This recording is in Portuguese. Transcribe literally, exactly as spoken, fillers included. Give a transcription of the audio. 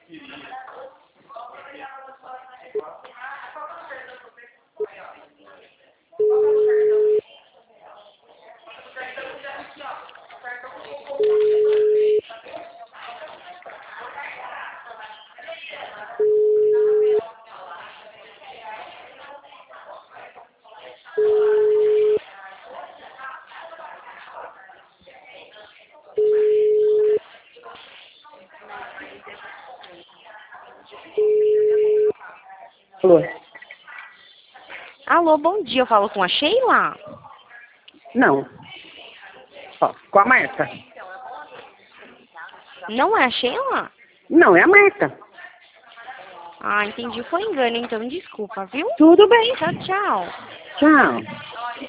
Alô? Alô, bom dia. Eu falo com a Sheila? Não. Ó, com a Marta. Não é a Sheila? Não, é a Marta. Ah, entendi. Foi engano, então desculpa, viu? Tudo bem. Tchau, tchau. Tchau.